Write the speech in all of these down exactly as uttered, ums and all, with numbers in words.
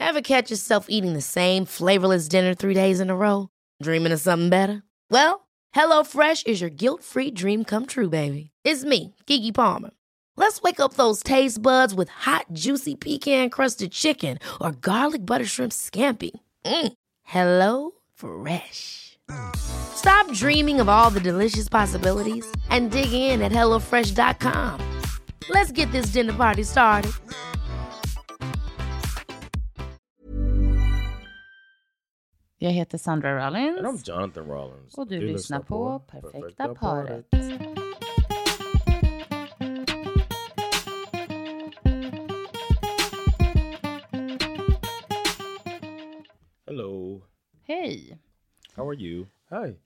Ever catch yourself eating the same flavorless dinner three days in a row? Dreaming of something better? Well, HelloFresh is your guilt-free dream come true, baby. It's me, Keke Palmer. Let's wake up those taste buds with hot, juicy pecan-crusted chicken or garlic butter shrimp scampi. Mm. Hello Fresh. Stop dreaming of all the delicious possibilities and dig in at hello fresh dot com. Let's get this dinner party started. Jag heter Sandra Rollins. And I'm Jonathan Rollins. Och du, du lyssnar på Perfekta, Perfekta paret. Hello. Hej. How are you? Hi.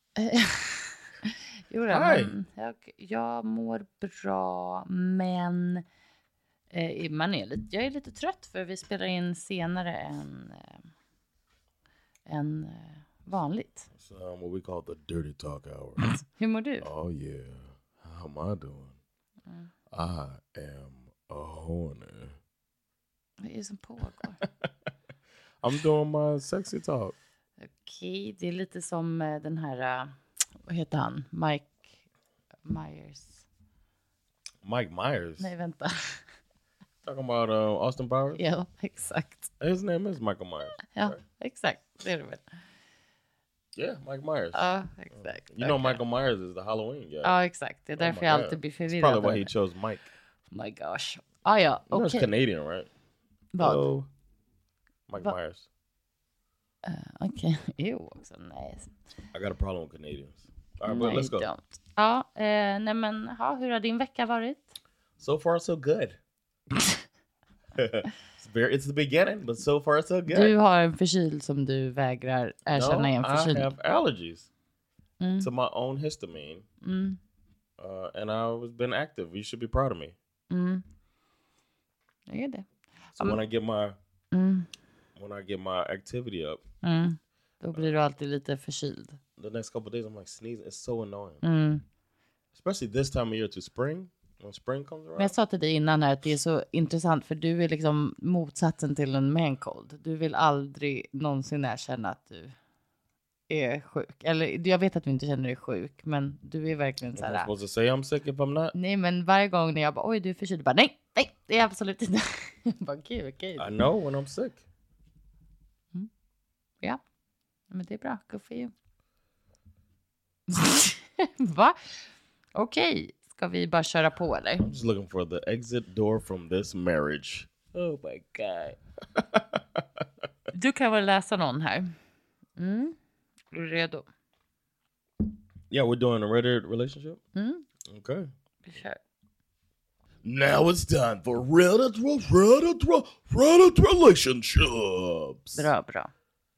Jo, Hi. Men, jag, jag mår bra, men eh, man är lite, jag är lite trött för vi spelar in senare än, eh, än eh, vanligt. It's um, what we call the dirty talk hour. Hur mår du? Oh yeah. How am I doing? Mm. I am a horny. Vad är det som pågår? I'm doing my sexy talk. Okej, det är lite som eh, den här, uh, vad heter han? Mike Myers. Mike Myers? Nej, vänta. Talking about uh, Austin Powers? Ja, exakt. His name is Michael Myers. Ja, right? exakt. Det är det väl. Yeah, Mike Myers. Ja, exakt. You know Okay. Michael Myers is the Halloween guy. Ja, exakt. Det är därför my jag God. alltid blir That's förvirrad. probably why he över chose Mike. det. Oh my gosh. Ah, ja, You know okej. he's Canadian, right? Vad? Hello. Mike Va- Myers. Uh, okej, jo också. Nej, I got a problem with Canadians. All right, nej, but let's go. don't. Ja, eh, nej men, ja, hur har din vecka varit? So far, so good. it's, very, it's the beginning, but so far, so good. Du har en förkyld som du vägrar erkänna no, är en I förkyld. have allergies Mm. to my own histamine, Mm. uh, and I've been active. You should be proud of me. Mm. Det är det. So Um, when I get my Mm. when I get my activity up, Mm. Då blir du alltid lite förkyld. the next couple of days, I'm like sneezing. It's so annoying, Mm. especially this time of year to spring. When spring comes around, Men jag sa till dig innan här att det är så intressant för du är liksom motsatsen till en man cold. Du vill aldrig någonsin erkänna att du är sjuk. Eller jag vet att du inte känner dig sjuk, men du är verkligen så am I här. supposed to say I'm sick if I'm not? Nej, men varje gång när jag bara, oj du är förkyld, bara nej, nej, det är absolut inte. bara gud, okej. I know when I'm sick. Ja, men det är bra, good for you. Va? Okej, ska vi bara köra på eller? I'm just looking for the exit door from this marriage. Oh my god. Du kan väl läsa någon här. Mm. Är du redo? Yeah, we're doing a Reddit relationship. Mm. Okay. Vi kör. Now it's time for Reddit, Reddit, Reddit relationships. Bra, bra.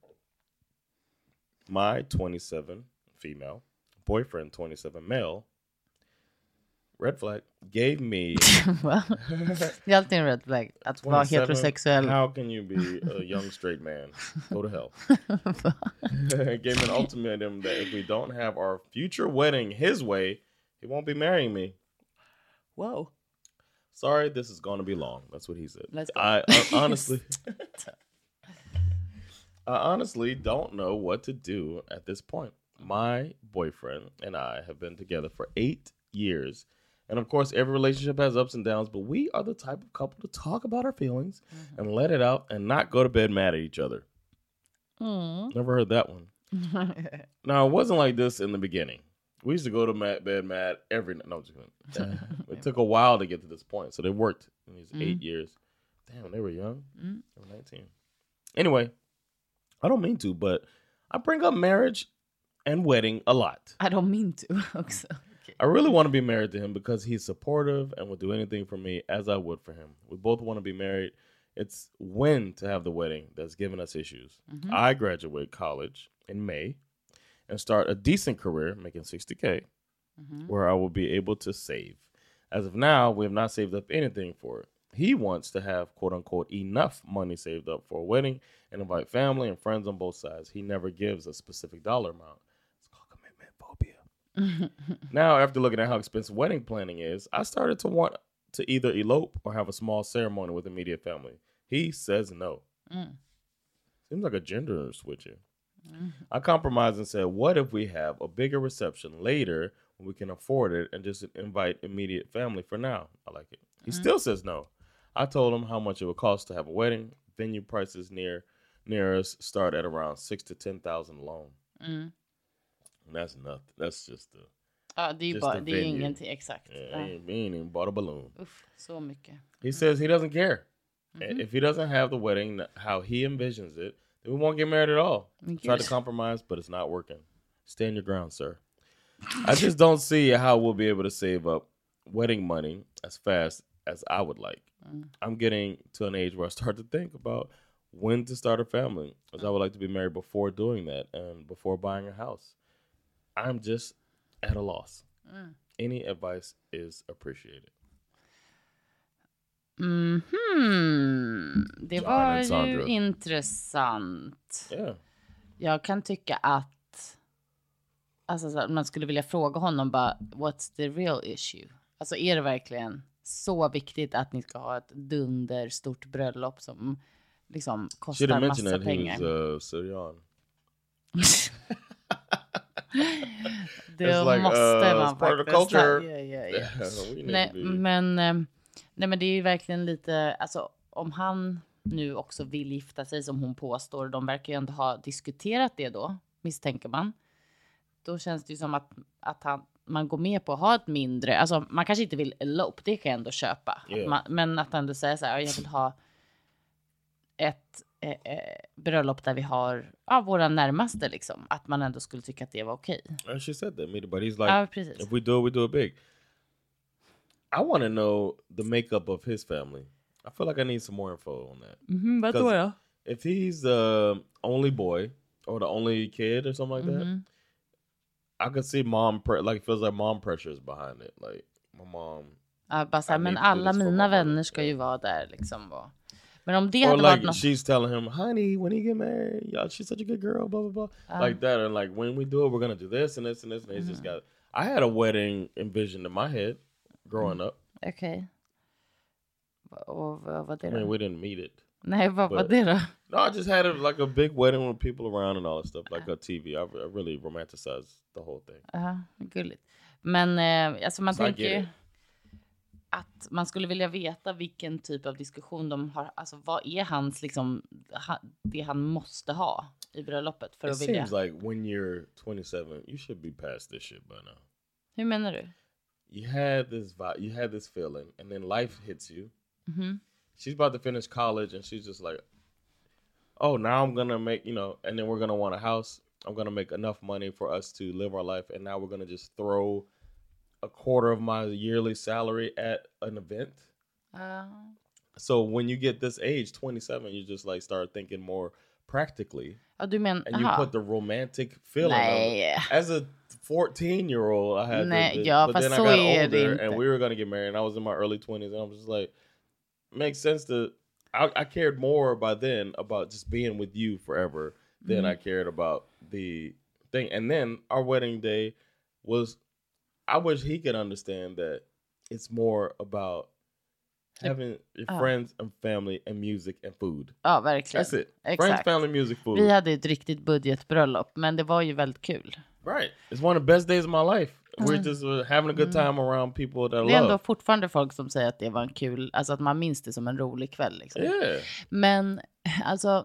My twenty-seven female boyfriend, twenty-seven male. Red flag gave me Va? Det är alltid en red flag att vara twenty-seven. heterosexuell. How can you be a young straight man? Go to hell. Gave me an ultimatum that if we don't have our future wedding his way, he won't be marrying me. Wow. Sorry, this is going to be long. That's what he said. Let's go. I, I honestly, I honestly don't know what to do at this point. My boyfriend and I have been together for eight years. And of course, every relationship has ups and downs, but we are the type of couple to talk about our feelings mm-hmm. and let it out and not go to bed mad at each other. Mm. Never heard that one. Now, it wasn't like this in the beginning. We used to go to mad, bed mad every night. No, I'm just kidding. It took a while to get to this point. So they worked in these mm. eight years. Damn, they were young. Mm. They were nineteen. Anyway, I don't mean to, but I bring up marriage and wedding a lot. I don't mean to. Also. Okay. I really want to be married to him because he's supportive and will do anything for me as I would for him. We both want to be married. It's when to have the wedding that's given us issues. Mm-hmm. I graduate college in May and start a decent career making sixty K mm-hmm. where I will be able to save. As of now, we have not saved up anything for it. He wants to have, quote unquote, enough money saved up for a wedding and invite family and friends on both sides. He never gives a specific dollar amount. It's called commitment phobia. Now, after looking at how expensive wedding planning is, I started to want to either elope or have a small ceremony with immediate family. He says no. Mm. Seems like a gender switch here. Mm. I compromised and said, what if we have a bigger reception later when we can afford it and just invite immediate family for now? I like it. He mm. still says no. I told him how much it would cost to have a wedding. Venue prices near near us start at around six to ten thousand alone. Mm. And that's nothing. That's just the... Ja, det är ju bara, det är ingenting exakt. Yeah, I ain't, we ain't even bought a balloon. Uff, så mycket. He mm. says he doesn't care. Mm-hmm. If he doesn't have the wedding how he envisions it, then we won't get married at all. Try to compromise, but it's not working. Stand your ground, sir. I just don't see how we'll be able to save up wedding money as fast as I would like. Mm. I'm getting to an age where I start to think about when to start a family, as mm. I would like to be married before doing that and before buying a house. I'm just at a loss. Mm. Any advice is appreciated. Mm-hmm. Det var ju intressant. Yeah. Jag kan tycka att alltså, så, man skulle vilja fråga honom bara, what's the real issue? Alltså är det verkligen så viktigt att ni ska ha ett dunder stort bröllop som liksom kostar massa pengar? He was, uh, Syrian. Det like, måste uh, man faktiskt. Yeah, yeah, yeah. nej, men, nej men det är ju verkligen lite, alltså om han nu också vill gifta sig som hon påstår, de verkar ju ändå ha diskuterat det då, misstänker man. Då känns det ju som att, att han, man går med på att ha ett mindre, alltså man kanske inte vill elope, det kan jag ändå köpa. Yeah. Man, men att ändå säga så här, jag vill ha ett eh, eh, bröllop där vi har ja, våra närmaste liksom, att man ändå skulle tycka att det var okej. Okay. She said that, but he's like, ja, if we do it, we do it big. I want to know the makeup of his family. I feel like I need some more info on that. Mm-hmm, vad då då? If he's the only boy or the only kid or something like mm-hmm. that, I could see mom, pre- like it feels like mom pressure is behind it. Like my mom. Ja, bara så här, men alla mina vänner ska ju vara där liksom. Och... Men om det or hade like varit något... she's telling him, honey, when he get married, y'all, she's such a good girl, blah, blah, blah. Um, like that. And like, when we do it, we're going to do this and this and this. And he's mm-hmm. just got... I had a wedding envisioned in my head growing mm. up. Okay. Och vad var det då? I mean, we didn't meet it. Nej, vad var det då? No, I just had it like a big wedding with people around and all that stuff. Like uh. a T V. I, I really romanticized the whole thing. Ja, uh, gulligt. Men eh, alltså man so tänker ju att man skulle vilja veta vilken typ av diskussion de har. Alltså vad är hans liksom, ha, det han måste ha i bröllopet för It att vilja. It seems like when you're twenty-seven, you should be past this shit by now. Hur menar du? You had this vibe, you had this feeling, and then life hits you. Mm-hmm. She's about to finish college, and she's just like, oh, now I'm gonna make, you know, and then we're gonna want a house. I'm gonna make enough money for us to live our life, and now we're gonna just throw a quarter of my yearly salary at an event. Uh. So when you get this age, twenty-seven, you just like start thinking more practically. Ja, du men, and you aha. put the romantic feeling Nej. of, as a fourteen year old I had Nej, this, ja, but fast then I så got är older det inte. And we were going to get married and I was in my early twenties and I was just like, makes sense to I, I cared more by then about just being with you forever than mm-hmm. I cared about the thing. And then our wedding day was, I wish he could understand that it's more about having your oh. friends and family and music and food. Ja, verkligen. That's it. Exakt. Friends, family, music, food. Vi hade ett riktigt budgetbröllop, men det var ju väldigt kul. Right. It's one of the best days of my life. Mm. We're just uh, having a good time mm. around people that I love. Det är ändå fortfarande folk som säger att det var en kul, alltså att man minns det som en rolig kväll. Liksom. Yeah. Men alltså,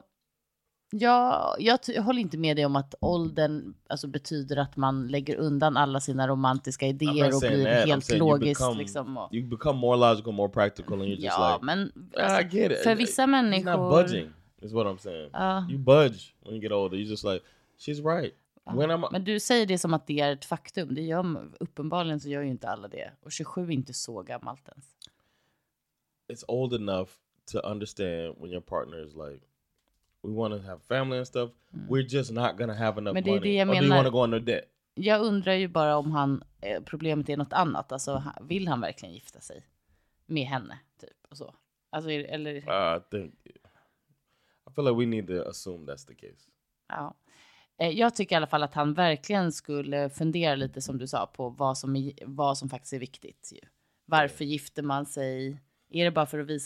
jag, jag, jag håller inte med dig om att åldern alltså, betyder att man lägger undan alla sina romantiska idéer och blir that. helt logiskt. You become, liksom, och... you become more logical, more practical and you're just ja, like, men alltså, I get it. För vissa människor... It's not budging, is what I'm saying. Uh, you budge when you get older. You're just like, she's right. Uh, when I'm... Men du säger det som att det är ett faktum. Det gör, uppenbarligen så gör ju inte alla det. Och tjugosju är inte så gammalt ens. It's old enough to understand when your partner is like, we want to have family and stuff. Mm. We're just not going to have enough Men det är money. Det jag Or menar. do you want to go into debt? Jag undrar ju bara om han, problemet är något annat. Alltså, vill han verkligen gifta sig med henne? Typ, och så. Alltså, eller... Uh, I think... I feel like we need to assume that's the case. Ja. Jag tycker i alla fall att han verkligen skulle fundera lite, som du sa, på vad som, är, vad som faktiskt är viktigt. Ju. Varför mm. gifter man sig? Är det bara för att visa upp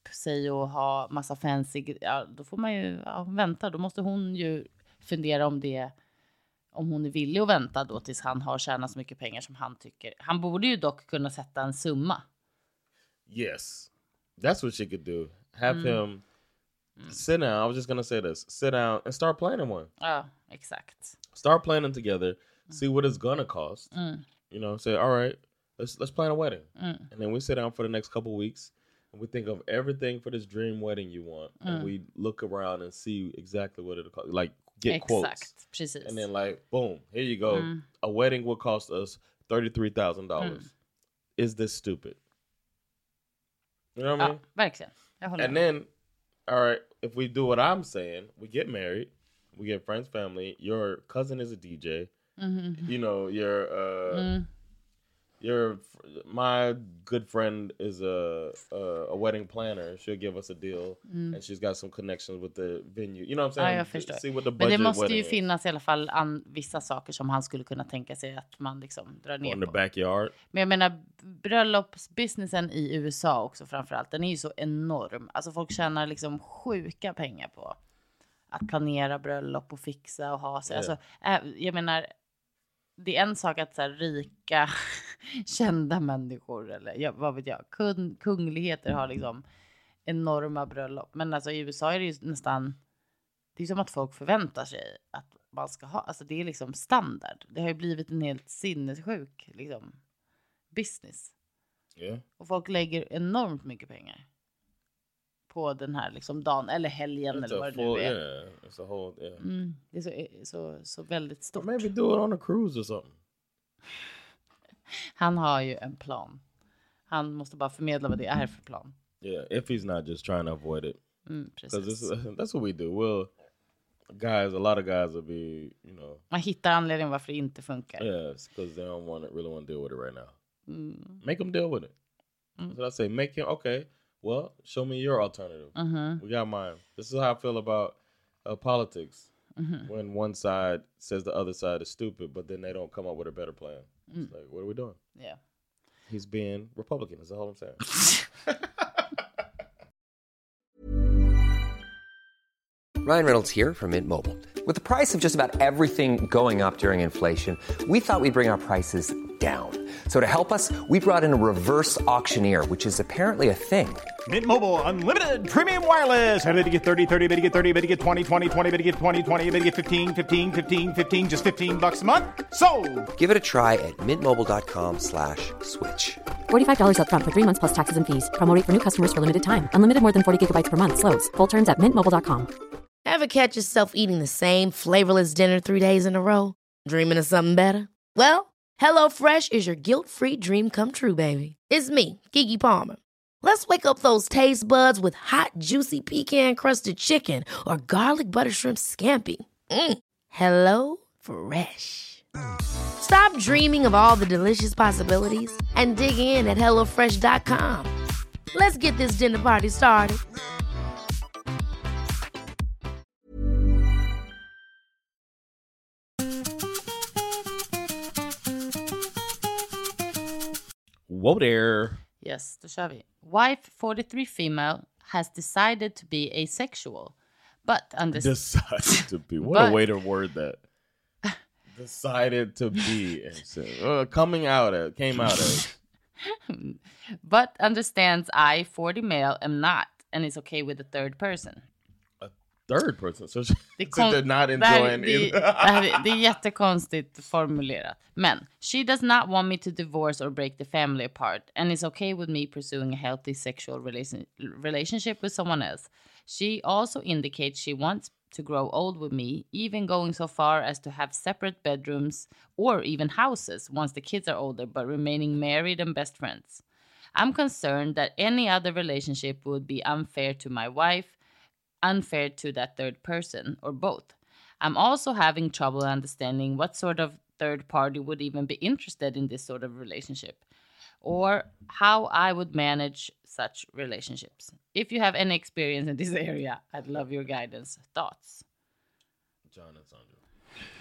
sig och ha massa fancy, ja, då får man ju ja, vänta. Då måste hon ju fundera om det, om hon är villig att vänta då tills han har tjänat så mycket pengar som han tycker. Han borde ju dock kunna sätta en summa. Yes, that's what she could do. Have Mm. him sit down. I was just gonna say this: sit down and start planning one. Ja, exakt. Start planning together. See what it's gonna cost. Mm. You know, say, all right, let's let's plan a wedding, Mm. and then we sit down for the next couple weeks, and we think of everything for this dream wedding you want, Mm. and we look around and see exactly what it'll cost. Like get Exakt, quotes, precis. and then like boom, here you go. Mm. A wedding will cost us thirty three thousand dollars. Mm. Is this stupid? You know what I mean? Ja, verkligen. Jag håller And med. then, all right, if we do what I'm saying, we get married, we get friends, family. Your cousin is a D J. Mhm. You know, your uh, Mm. your my good friend is a, a a wedding planner. She'll give us a deal, Mm. and she's got some connections with the venue. You know what I'm Ja, saying? jag förstår. See what the Men budget det måste wedding ju is. finnas i alla fall an, vissa saker som han skulle kunna tänka sig att man liksom drar ner On the på. backyard. Men jag menar bröllopsbusinessen i U S A också framförallt. Den är ju så enorm. Alltså folk tjänar liksom sjuka pengar på att planera bröllop och fixa och ha sig. Ja. Alltså, äh, jag menar, det är en sak att så här, rika kända människor eller ja, vad vet jag, kung, kungligheter har liksom enorma bröllop. Men alltså i U S A är det ju nästan, det är som att folk förväntar sig att man ska ha, alltså det är liksom standard. Det har ju blivit en helt sinnessjuk liksom business. Yeah. Och folk lägger enormt mycket pengar på den här liksom dagen eller helgen It's eller a vad det full, nu är. yeah. It's a whole, yeah. Mm, det är så, så, så väldigt Or stort. maybe do it on a cruise or something. Han har ju en plan. Han måste bara förmedla vad det är för plan. Yeah, if he's not just trying to avoid it. Mm, Because precis. that's what we do. We'll guys, a lot of guys will be, you know, Man hittar anledningen varför det inte funkar. yes, because they don't want to really want to deal with it right now. Mm. Make them deal with it. Mm. That's what I say. Make him okay. Well, show me your alternative. Mhm. We got mine. This is how I feel about uh, politics. Mhm. When one side says the other side is stupid, but then they don't come up with a better plan. Mm. It's like, what are we doing? Yeah. He's being Republican. That's all I'm saying. Ryan Reynolds here from Mint Mobile. With the price of just about everything going up during inflation, we thought we'd bring our prices down. So to help us, we brought in a reverse auctioneer, which is apparently a thing. Mint Mobile Unlimited Premium Wireless. How to get thirty, thirty, bit to get thirty, bit to get twenty, twenty, twenty, bit to get twenty, twenty, bit to get fifteen, fifteen, fifteen, fifteen, just fifteen bucks a month? Sold! Give it a try at mintmobile.com slash switch. forty-five dollars up front for three months plus taxes and fees. Promo rate for new customers for limited time. Unlimited more than forty gigabytes per month. Slows full terms at mint mobile dot com. Ever catch yourself eating the same flavorless dinner three days in a row? Dreaming of something better? Well, HelloFresh is your guilt-free dream come true, baby. It's me, Keke Palmer. Let's wake up those taste buds with hot, juicy pecan-crusted chicken or garlic butter shrimp scampi. Mm. Hello Fresh. Stop dreaming of all the delicious possibilities and dig in at hello fresh dot com. Let's get this dinner party started. Whoa there. Yes, då kör vi. Wife forty-three female has decided to be asexual. But under- Decided to be. What a But- way to word that. Decided to be. Uh, coming out as. Came out as. but understands I, forty male, am not and is okay with the third person. Third person. So, she, Det, so kon- they're not det, här, enjoying det, it. det, här, är- det är jättekonstigt formulerat. Men she does not want me to divorce or break the family apart and is okay with me pursuing a healthy sexual relation, relationship with someone else. She also indicates she wants to grow old with me, even going so far as to have separate bedrooms or even houses once the kids are older, but remaining married and best friends. I'm concerned that any other relationship would be unfair to my wife, unfair to that third person, or both. I'm also having trouble understanding what sort of third party would even be interested in this sort of relationship, or how I would manage such relationships. If you have any experience in this area, I'd love your guidance. Thoughts? John and Sandra.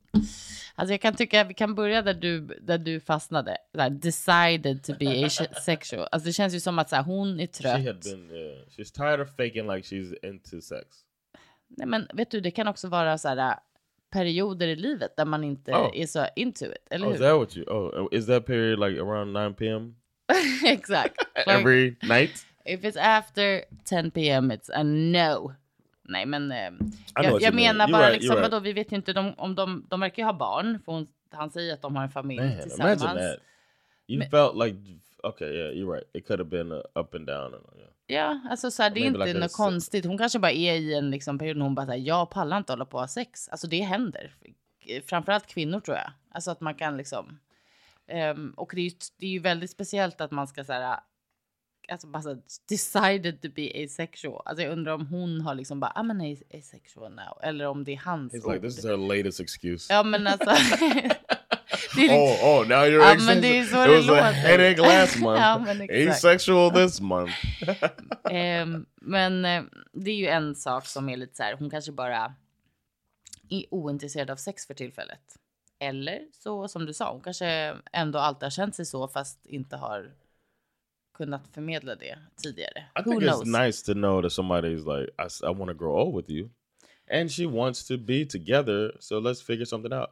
Alltså jag kan tycka vi kan börja där du, där du fastnade. Där, decided to be asexual. Alltså det känns ju som att så här, hon är trött. She had been, yeah. She's tired of faking like she's into sex. Nej men vet du, det kan också vara så här perioder i livet där man inte oh. är så into it, eller oh, hur? Is that what you, oh, is that period like around nine p.m.? Exakt. Every night? If it's after ten p.m. it's a no. Nej men eh, jag, jag menar mean. bara right, liksom, right. vadå, vi vet ju inte de, om de, de verkar ju ha barn, för hon, han säger att de har en familj Man, tillsammans. imagine that. You Men, felt like, okay, yeah, you're right. It could have been uh, up and down. And, yeah. Ja, alltså så här, det är inte like något konstigt. Hon kanske bara är i en liksom, period när hon bara säger jag pallar inte hålla på att ha sex. Alltså det händer. Framförallt kvinnor tror jag. Alltså att man kan liksom, um, och det är, ju, det är ju väldigt speciellt att man ska så här, alltså bara så, decided to be asexual. Alltså jag undrar om hon har liksom bara, ah men är asexual now. Eller om det är hans He's ord. like, this is her latest excuse. Ja men alltså. det är oh, oh, now you're ja, asexual. men det är så it det was låter. a headache last month. Ja, men exakt. Asexual this month. um, men uh, det är ju en sak som är lite så här, hon kanske bara är ointresserad av sex för tillfället. Eller så som du sa, hon kanske ändå alltid har känt sig så fast inte har kunnat förmedla det tidigare. I Who think knows? it's nice to know that somebody's like, I, I want to grow old with you. And she wants to be together, so let's figure something out.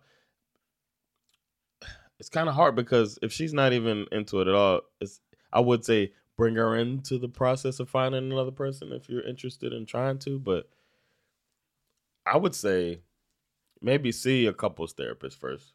It's kind of hard because if she's not even into it at all, it's, I would say bring her into the process of finding another person if you're interested in trying to. But I would say maybe see a couples therapist first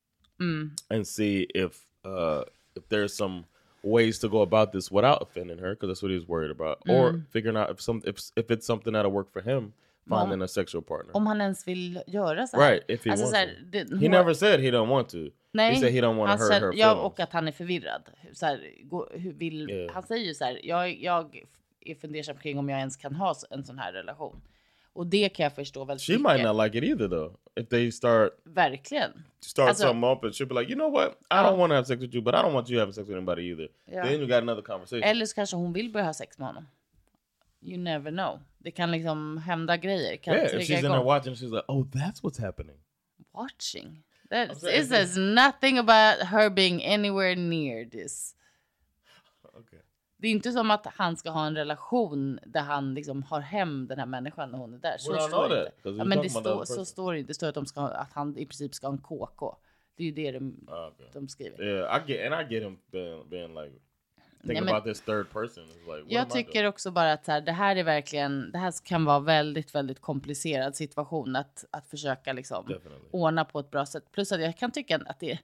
mm. and see if uh, if there's some ways to go about this without offending her, because that's what he's worried about, mm. or figuring out if some if if it's something that'll work for him. Finding om, a sexual partner. Om han ens vill göra så här. Right, if he alltså, wants så här, to. Det, he hon, never said he don't want to. Nej, he said he don't want to hurt said, her ja, feelings. och att han är förvirrad. Så här, gå, hur vill, yeah. Han säger ju så här, jag, jag är fundersam kring om jag ens kan ha en sån här relation. Och det kan jag förstå väldigt She mycket. might not like it either though. If they start verkligen start alltså, something up and she'll be like, you know what? I ja. don't want to have sex with you, but I don't want you having sex with anybody either. Ja. Then you got another conversation. Eller så kanske hon vill börja ha sex med honom. You never know. Det kan liksom hända grejer. Kan yeah, if she's in there watching, she's like, oh, that's what's happening. Watching? That it says nothing about her being anywhere near this. Okay. Det är inte som att han ska ha en relation där han liksom har hem den här människan när hon är där. Så well, står det inte. Ja, men det står, så står det inte. Det står att, de ska ha, att han i princip ska ha en K K. Det är ju det de, oh, okay. de skriver. Yeah, I get, and I get him being, being like, think Nej, about this third person. Like, jag tycker också bara att så här, det här är verkligen, det här kan vara väldigt, väldigt komplicerad situation att, att försöka liksom ordna på ett bra sätt. Plus att jag kan tycka att det,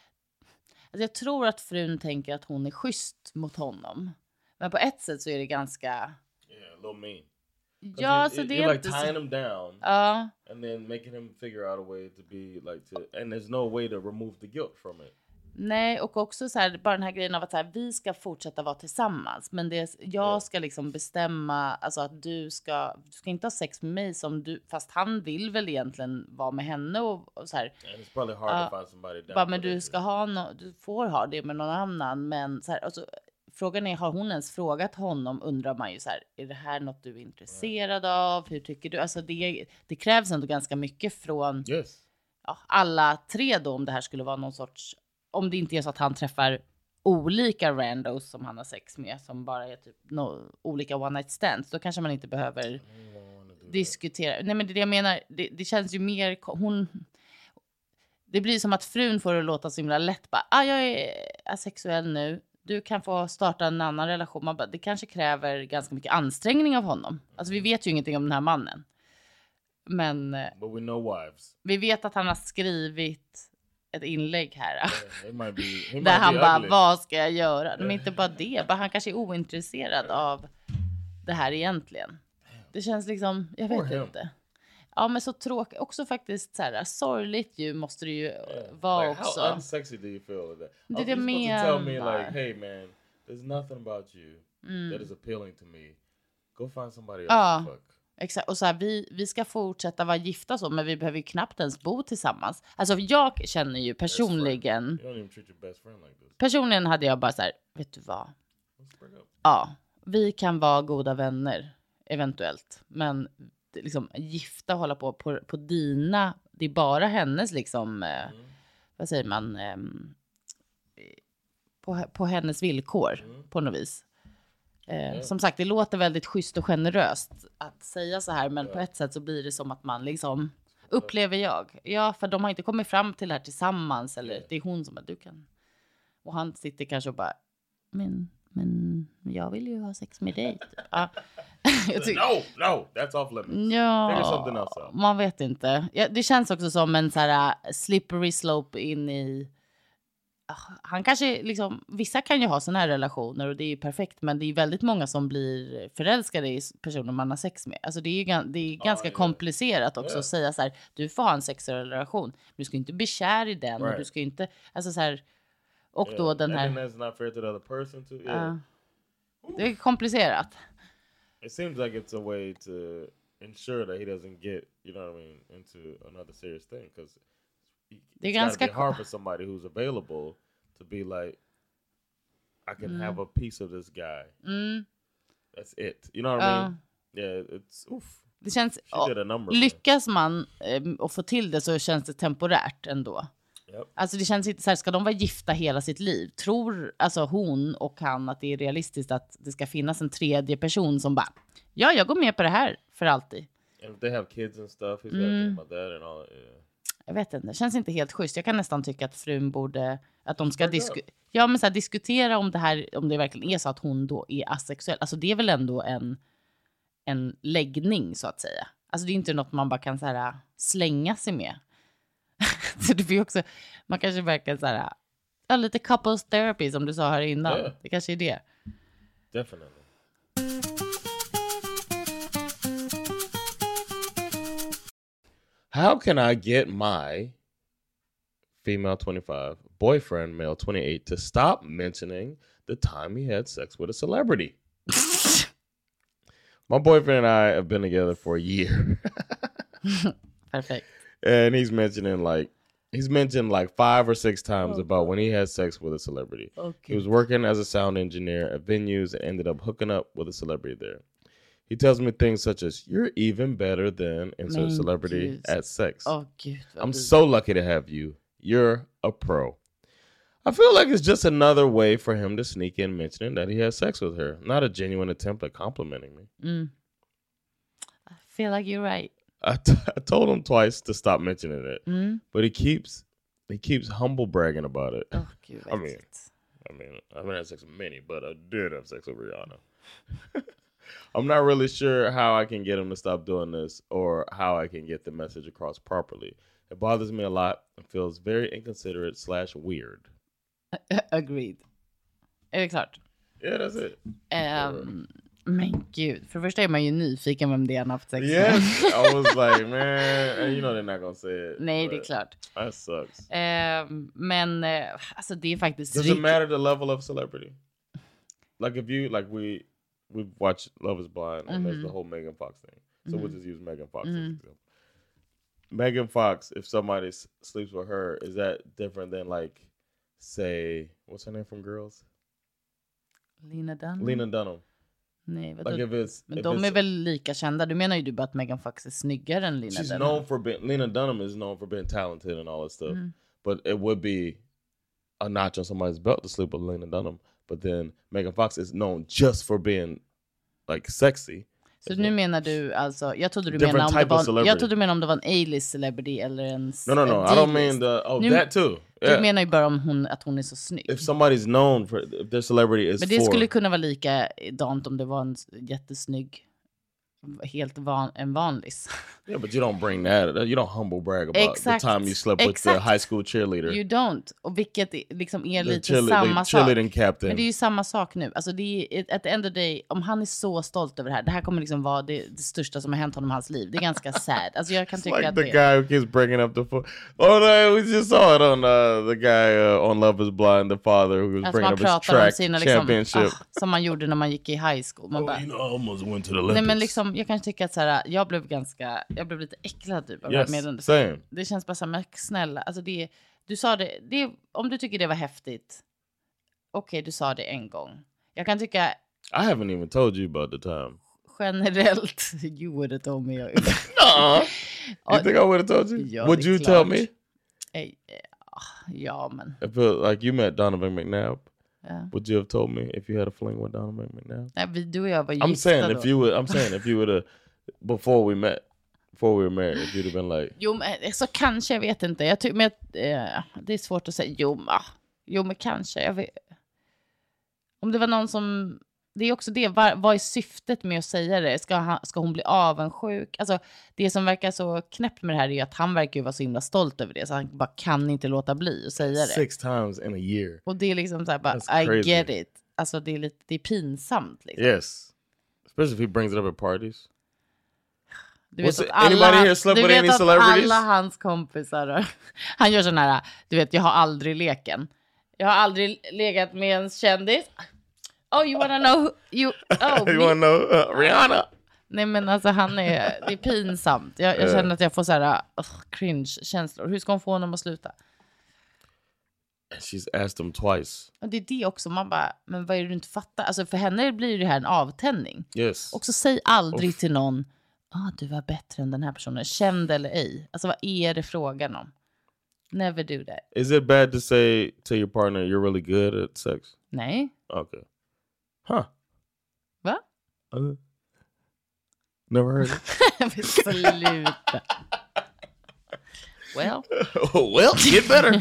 alltså jag tror att frun tänker att hon är schysst mot honom. Men på ett sätt så är det ganska... Yeah, a little mean. Ja, you, så det är you're inte like tying him down. Ja. And then making him figure out a way to be like to... And there's no way to remove the guilt from it. Nej, och också så här, bara den här grejen av att så här, vi ska fortsätta vara tillsammans. Men det, jag ska liksom bestämma, alltså att du ska, du ska inte ha sex med mig som du, fast han vill väl egentligen vara med henne och, och så här. And it's probably hard uh, to find somebody down. Bara, men du ska ha no, du får ha det med någon annan, men så här, alltså, frågan är, har hon ens frågat honom, undrar man ju så här, är det här något du är intresserad av? Hur tycker du? Alltså det, det krävs ändå ganska mycket från yes. ja, alla tre då, om det här skulle vara någon sorts, om det inte är så att han träffar olika randos som han har sex med, som bara är typ no, olika one night stands, då kanske man inte behöver diskutera. Nej, men det, det jag menar, det, det känns ju mer, hon, det blir som att frun får det låta så himla lätt, bara, ah, jag är asexuell nu, du kan få starta en annan relation. Man bara, det kanske kräver ganska mycket ansträngning av honom. Alltså vi vet ju ingenting om den här mannen. Men But we know wives. Vi vet att han har skrivit ett inlägg här. Yeah, might be, he där han bara, ugly. Vad ska jag göra? Men inte bara det. Bara han kanske är ointresserad av det här egentligen. Det känns liksom, jag vet inte. Ja, men så tråkigt. Också faktiskt så här, sorgligt ju måste det ju yeah. vara like, också. How unsexy do you feel with that? Det är det menar. menar. Tell me like, hey man, there's nothing about you mm. that is appealing to me. Go find somebody else ja. to fuck. Exakt, och så här, vi, vi ska fortsätta vara gifta så, men vi behöver ju knappt ens bo tillsammans. Alltså jag känner ju personligen personligen hade jag bara så här, vet du vad? Ja, vi kan vara goda vänner eventuellt, men liksom gifta och hålla på, på på dina det är bara hennes liksom, eh, mm. vad säger man, eh, på, på hennes villkor mm. på något vis. Eh, mm. Som sagt, det låter väldigt schysst och generöst att säga så här, men mm. på ett sätt så blir det som att man liksom, upplever jag. Ja, för de har inte kommit fram till det här tillsammans, eller mm. det är hon som bara, du kan. Och han sitter kanske och bara, men, men jag vill ju ha sex med dig. Typ. Ja. no, no, that's off limits. Ja, man vet inte. Ja, det känns också som en så här slippery slope in i... Han kanske liksom... Vissa kan ju ha såna här relationer och det är ju perfekt. Men det är väldigt många som blir förälskade i personer man har sex med. Alltså det är ju det är ganska oh, yeah. komplicerat också yeah. att säga så här, du får ha en sexuell relation. Men du ska inte bli kär i den. Right. Och du ska inte... Alltså så här... Och yeah. då den här... And that's not fair to the other person too. Yeah. Uh, det är komplicerat. It seems like it's a way to ensure that he doesn't get, you know what I mean, into another serious thing. Because it's got to be hard for somebody who's available to be like, I can mm. have a piece of this guy. Mm. That's it. You know what uh. I mean? Yeah, it's, oof. Det känns, number, lyckas man um, och få till det så känns det temporärt ändå. Yep. Alltså det känns inte så här, ska de vara gifta hela sitt liv? Tror alltså hon och han att det är realistiskt att det ska finnas en tredje person som bara, ja, jag går med på det här för alltid. And if they have kids and stuff, he's mm. about that and all, yeah. Jag vet inte, det känns inte helt schysst. Jag kan nästan tycka att frun borde, att de ska disku- ja, men så här, diskutera om det här, om det verkligen är så att hon då är asexuell. Alltså det är väl ändå en, en läggning så att säga. Alltså det är inte något man bara kan så här slänga sig med. Så det blir också, man kanske verkar så här, ja, lite couples therapy som du sa här innan. Yeah. Det kanske är det. Definitely. How can I get my female twenty-five boyfriend, male twenty-eight, to stop mentioning the time he had sex with a celebrity? My boyfriend and I have been together for a year. Perfect. And he's mentioning like, he's mentioned like five or six times oh, about when he had sex with a celebrity. Okay. He was working as a sound engineer at venues and ended up hooking up with a celebrity there. He tells me things such as, you're even better than insert celebrity Gud. At sex. Oh, Gud, I'm so lucky to have you. You're a pro. I feel like it's just another way for him to sneak in mentioning that he has sex with her. Not a genuine attempt at complimenting me. Mm. I feel like you're right. I, t- I told him twice to stop mentioning it, mm. but he keeps he keeps humble bragging about it. Oh, Gud, I mean, I mean, I haven't had sex with many, but I did have sex with Rihanna. I'm not really sure how I can get him to stop doing this or how I can get the message across properly. It bothers me a lot and feels very inconsiderate slash weird. Agreed. Är det klart? Yeah, that's it. Um, men gud, för första är man ju nyfiken vem det är han haft sex med. Yes, I was like, man, you know they're not gonna say it. Nej, det är klart. That sucks. Um, men uh, alltså det är faktiskt... Does it matter the level of celebrity? Like if you, like we... We've watched Love is Blind, and mm-hmm. there's the whole Megan Fox thing. So mm-hmm. we'll just use Megan Fox mm-hmm. as an example. Megan Fox, if somebody s- sleeps with her, is that different than like, say, what's her name from Girls? Lena Dunham. Lena Dunham. Nej, like if it's, men if de it's, är väl lika kända. Du menar ju du bara att Megan Fox är snyggare än Lena she's Dunham. Known for being, Lena Dunham is known for being talented and all that stuff. Mm-hmm. But it would be a notch on somebody's belt to sleep with Lena Dunham. But then Megan Fox is known just for being like sexy. Så nu menar du alltså, jag trodde du menade om det var, jag trodde du menade om det var en A-list celebrity eller en No, no, no. I don't mean the, oh, nu, that too. Yeah. Du menar ju bara om hon, att hon är så snygg. If somebody's known for, if their celebrity is for. Men det skulle kunna vara likadant om det var en jättesnygg, helt van, en vanlis. Yeah, but you don't bring that. You don't humble brag about Exakt. The time you slept with Exakt. The high school cheerleader. You don't. Och vilket liksom är lite cheerle- samma sak. Captain. Men det är ju samma sak nu. Alltså det är, at the end of the day, om han är så stolt över det här, det här kommer liksom vara det, det största som har hänt honom i hans liv. Det är ganska sad. Alltså jag kan tycka like att the det guy who keeps bringing up the foot. Oh no, we just saw it on uh, the guy uh, on Love is Blind, the father who was alltså bringing up his track sina, championship. Liksom, oh, som man gjorde när man gick i high school. Man oh, bara, you know, I almost went to the Olympics. Nej, men liksom, jag kan tycka att så här, jag blev ganska, jag blev lite äcklad typ av yes, med same. Det känns bara så här, snälla, alltså det, du sa det, det, om du tycker det var häftigt, okej, okay, du sa det en gång. Jag kan tycka, I haven't even told you about the time. Generellt, you would have told me. No. You think I would have told you? Ja, would det är you klart. tell me? Eh, Ja, men... I feel like you met Donovan McNabb. Ja. Would you have told me if you had a fling with Donovan McNabb? Nej, vi, du och jag var I'm gifta saying då. if you would. I'm saying if you would have before we met, before we were married, if you'd have been like. Jo, men så kanske, jag vet inte. Jag tycker, men eh, det är svårt att säga. Jo, men, jo, men kanske. Jag vet. Om det var någon som... Det är också det. Vad, vad är syftet med att säga det? Ska, han, ska hon bli avundsjuk? Alltså, det som verkar så knäppt med det här är ju att han verkar ju vara så himla stolt över det. Så han bara kan inte låta bli att säga det. Six times in a year. Och det är liksom så här bara, That's I crazy. get it. Alltså det är lite, det är pinsamt liksom. Yes. Especially if he brings it up at parties. Du vet Was att it- anybody alla, here slept du with vet any att celebrities? alla hans kompisar, han gör sån här, du vet, jag har aldrig leken. Jag har aldrig legat med en kändis. Oh, you wanna know? Who, you, oh, You me? want to know uh, Rihanna? Nej, men alltså han är, det är pinsamt. Jag, jag känner att jag får så här uh, cringe-känslor. Hur ska hon få honom att sluta? She's asked him twice. Och det är det också, man bara, men vad är det du inte fattar? Alltså för henne blir det här en avtändning. Yes. Och så säg aldrig Uff. till någon, ah, du var bättre än den här personen, känd eller ej. Alltså vad är det frågan om? Never do that. Is it bad to say to your partner you're really good at sex? Nej. Okay. Huh. Va? Uh, never heard it. Sluta. Well. Well, get better.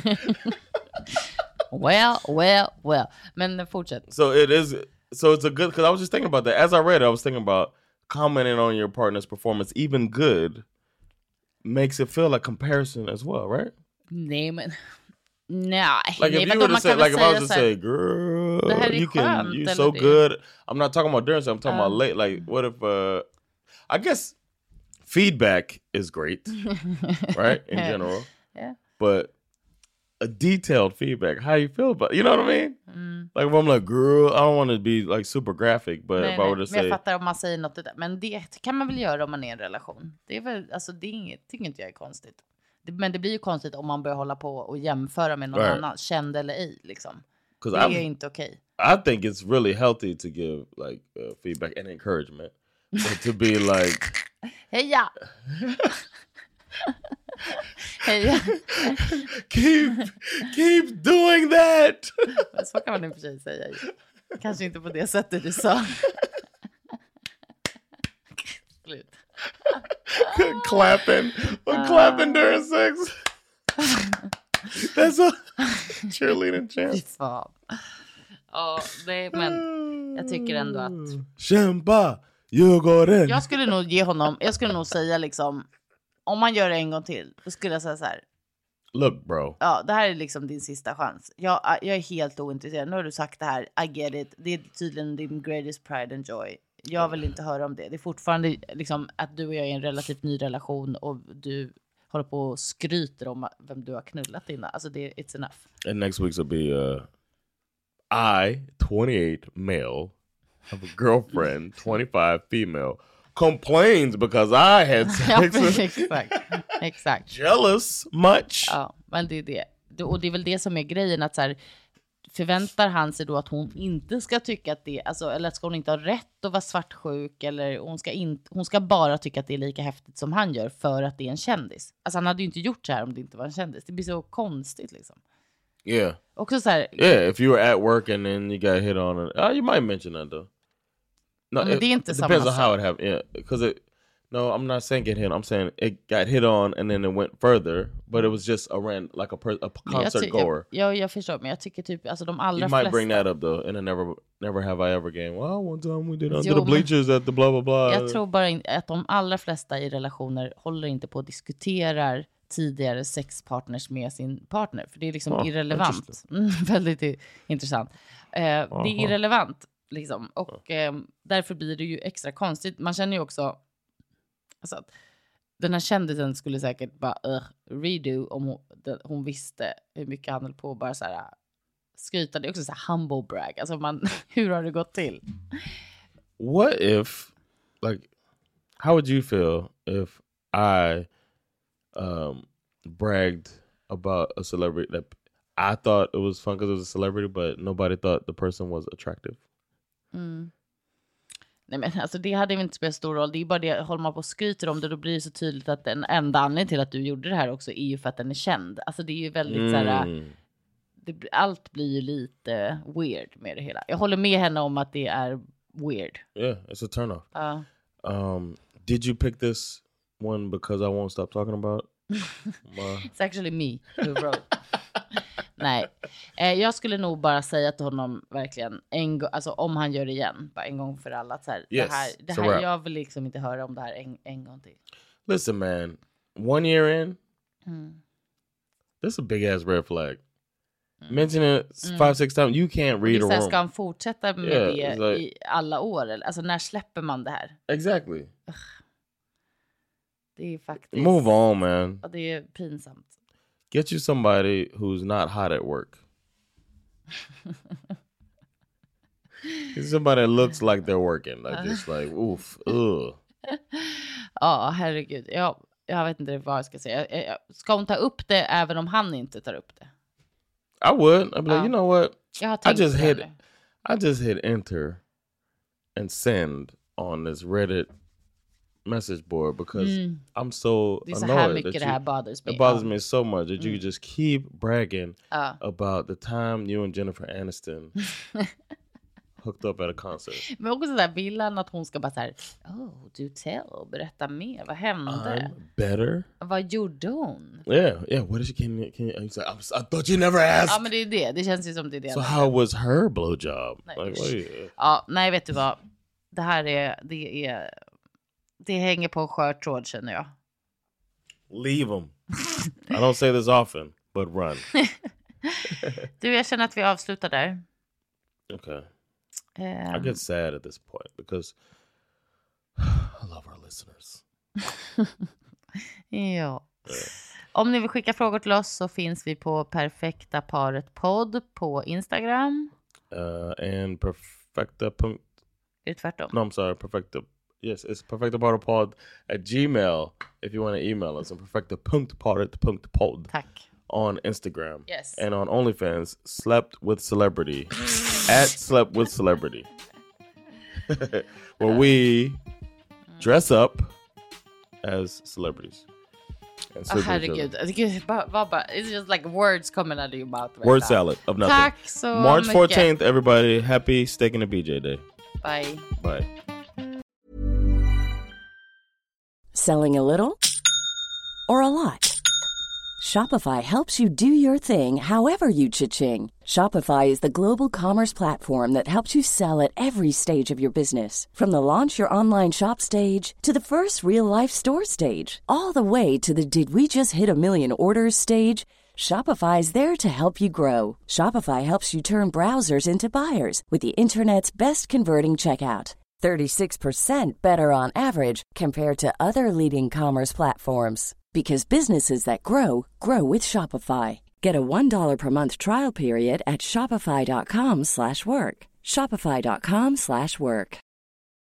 Well, well, well. Men fortsätt. So it is. So it's a good. Because I was just thinking about that as I read it. I was thinking about commenting on your partner's performance, even good, makes it feel like comparison as well, right? Nej, men... Nej. Like Nej, if men you were man to say, kan väl like if I was säga to så här, say, girl, det här är you can, skönt, you're eller so det? good. I'm not talking about during. So I'm talking about Uh. late. Like, what if? uh I guess feedback is great, right? In general, Yeah. but a detailed feedback. How you feel about? You know what I mean? Mm. Like if I'm like, girl, I don't want to be like super graphic, but Nej, if I nej. were to Men jag say, fattar om man säger något där. Men det kan man väl göra om man är i en relation. Det är väl, alltså det är inget, tycker inte jag är konstigt. Det, men det blir ju konstigt om man börjar hålla på och jämföra med någon Right. annan, känd eller ej liksom. 'cause Det I've- är inte okej. I think it's really healthy to give like uh, feedback and encouragement, but to be like, Heja! Heja! keep, keep doing that. Så kan man i och för sig säga. Kanske inte på det sättet du sa. Slut. clapping, or clapping during sex. That's a cheerleading Fy chant. fan. Ja, nej, men jag tycker ändå att... Kämpa, Djurgården. Jag skulle nog ge honom... Jag skulle nog säga liksom... Om man gör det en gång till, då skulle jag säga så här. Look, bro. Ja, det här är liksom din sista chans. Jag, jag är helt ointresserad. Nu har du sagt det här. I get it. Det är tydligen din greatest pride and joy. Jag vill inte höra om det. Det är fortfarande liksom att du och jag är i en relativt ny relation och du håller på och skryter om vem du har knullat innan. Alltså det, it's enough. And next week's will be uh, I, twenty-eight, male, have a girlfriend, twenty-five, female, complains because I had Ja, sex. exakt. Exakt. Jealous much? Ja, men det är det. Det- Och det är väl det som är grejen, att så här, förväntar han sig då att hon inte ska tycka att det, alltså, eller ska hon inte ha rätt att vara svartsjuk, eller hon ska, inte, hon ska bara tycka att det är lika häftigt som han gör för att det är en kändis. Alltså han hade ju inte gjort så här om det inte var en kändis. Det blir så konstigt liksom. Yeah. Också så här, Yeah, if you were at work and then you got hit on, and, uh, you might mention that though. No, Men it, det är inte it samma depends on how sak. it happened. Yeah, because it. No, I'm not saying get hit. I'm saying it got hit on and then it went further, but it was just a rand like a, per, a jag, concert ty- goer. jag, jag, jag förstår, men jag tycker typ, alltså de allra You might flesta... bring that up though, and then never, never have I ever game. Well, one time we did under Jo, the men- bleachers at the blah blah blah. Jag tror bara in, att de allra flesta i relationer håller inte på att diskuterar tidigare sexpartners med sin partner. För det är liksom Ah, irrelevant. Mm, väldigt i, intressant. Eh, det Aha. är irrelevant. Liksom. Och eh, därför blir det ju extra konstigt. Man känner ju också alltså, att den här kändisen skulle säkert bara uh, redo om hon, det, hon visste hur mycket han höll på och bara så här skryta. Det är också så här humble brag. Alltså man, hur har det gått till? What if, like, how would you feel if I um, bragged about a celebrity that I thought it was fun because it was a celebrity, but nobody thought the person was attractive? Mm. Nej men alltså det hade inte spelat stor roll. Det är bara det, håller man på och skryter om det, då blir det så tydligt att den enda anledningen till att du gjorde det här också är ju för att den är känd. Alltså det är ju väldigt mm. så här, det, allt blir ju lite weird med det hela. Jag håller med henne om att det är weird. Yeah, it's a turn off. Uh. Um, did you pick this one because I won't stop talking about? It's actually me who wrote. Nej, eh, jag skulle nog bara säga till honom verkligen en gång, alltså om han gör det igen, bara en gång för alla så här, yes, det här, det här jag vill liksom inte höra om det här en, en gång till. Listen man, one year in, mm. this is a big ass red flag. Mm. Mention it five, mm. six times, you can't read a room. Ska han fortsätta med yeah, det like, i alla år? Eller? Alltså när släpper man det här? Exactly. Ugh. Det är faktiskt... Move on man. Ja, det är pinsamt. Get you somebody who's not hot at work. Get somebody that looks like they're working. Like just like, oof, ugh. Ja, herregud. Jag, jag vet inte vad jag ska säga. Ska hon ta upp det även om han inte tar upp det? I would. I'd be like, ja. you know what? I just hit, nu. I just hit enter and send on this Reddit message board because mm. I'm so det är så annoyed här mycket that det här you, bothers me. it bothers ja. me so much that mm. you just keep bragging ja. about the time you and Jennifer Aniston hooked up at a concert. Men också där vill han att hon ska bara så här, oh, do tell, berätta mer, vad hände? I'm better. Vad gjorde hon? Yeah, yeah, what is she, can you, can you, like, I, was, I thought you never asked. Ja, men det är det, det känns ju som det är det. So how was her blowjob? Nej, like, what ja, nej, vet du vad? Det här är, det är, det hänger på en skör tråd känner jag. Leave them. I don't say this often, but run. Du, jag känner att vi avslutar där. Okay. Um, I get sad at this point because I love our listeners. Ja. Om ni vill skicka frågor till oss så finns vi på Perfekta Paret podd på Instagram. Uh, and perfekta. Är det tvärtom? No, I'm sorry. Perfekta. Yes, it's perfektaparetpod at gmail if you want to email us. And perfekta.paret.podd. Tack. On Instagram. Yes. And on OnlyFans, slept with celebrity. At slept with celebrity. Where we dress up as celebrities. Oh, herregud. It's just like words coming out of your mouth right Word now. salad of nothing. Tack så March mycket. fourteenth, everybody. Happy Steak and a B J Day. Bye. Bye. Selling a little or a lot? Shopify helps you do your thing however you cha-ching. Shopify is the global commerce platform that helps you sell at every stage of your business. From the launch your online shop stage to the first real-life store stage, all the way to the did we just hit a million orders stage. Shopify is there to help you grow. Shopify helps you turn browsers into buyers with the internet's best converting checkout. thirty-six percent better on average compared to other leading commerce platforms. Because businesses that grow, grow with Shopify. Get a one dollar per month trial period at shopify.com slash work. Shopify.com slash work.